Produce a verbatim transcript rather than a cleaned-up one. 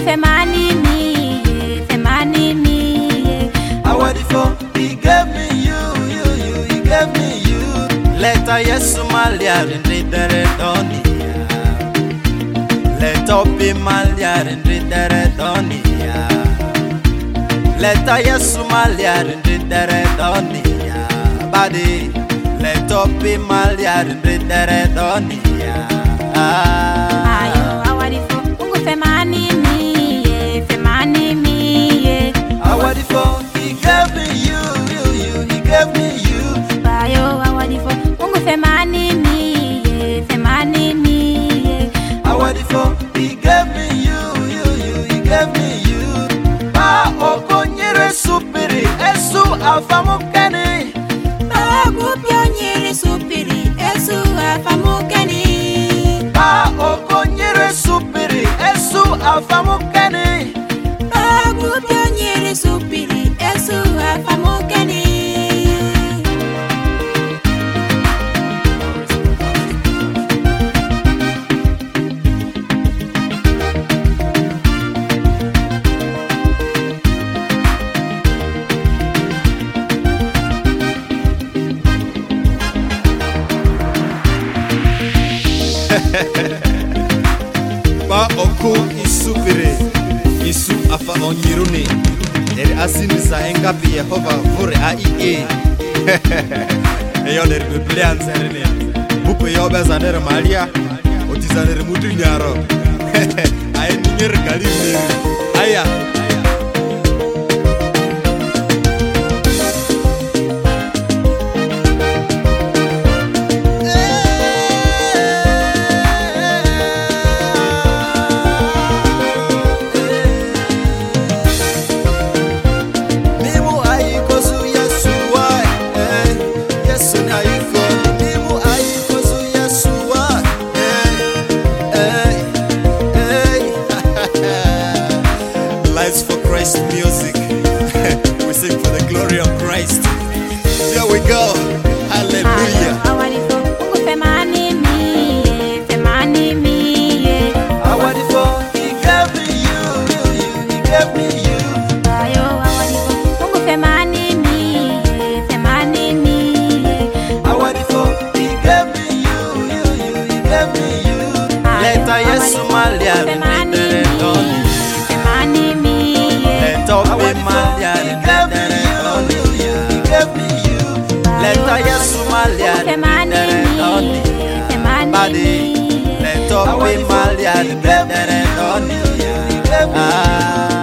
Femani me, Femani me. I want it for. He gave me you, you, you. He gave me you. Leta Yesu malia rindere donia. Leta opi malia rindere donia. Leta Yesu malia rindere donia. Badi. Leta opi malia rindere donia. Ayo, I want it for. Ungu Femani me, Femani me. I want it for. He gave me you, you, you. He gave me you. Ayo, I want it for. Ungu Femani me, Femani me. I want it for. He gave me you, you, you. He gave me you. Ba okonyere supiri esu afamukeni. Ba gupyonyere supiri esu afamukeni. Ba okonyere supiri esu afamukeni. Ba gupyonyere supiri esu afamukeni. Ba oko isupire isu afa onyiruni eri asinisa engapi Yehova vure aie eyo leri biblia nzerine buku yo bezanere malia otizanere mudunyaro ayi ninyere galimi aya for Christ music. We sing for the glory of Christ. Here we go. Hallelujah. I want it for Ungu Femani me, Femani me. I want it for. He gave me you, you, you. He gave me you. Ayo, I want it for Ungu Femani me, Femani me. I want it for. He gave me you, you, you. He gave me you. Leta Yesu malia rindere donia. Femani me. Leta opi malia rindere donia. He gave me you. Leta Yesu malia rindere donia. Badi. Leta opi malia rindere donia.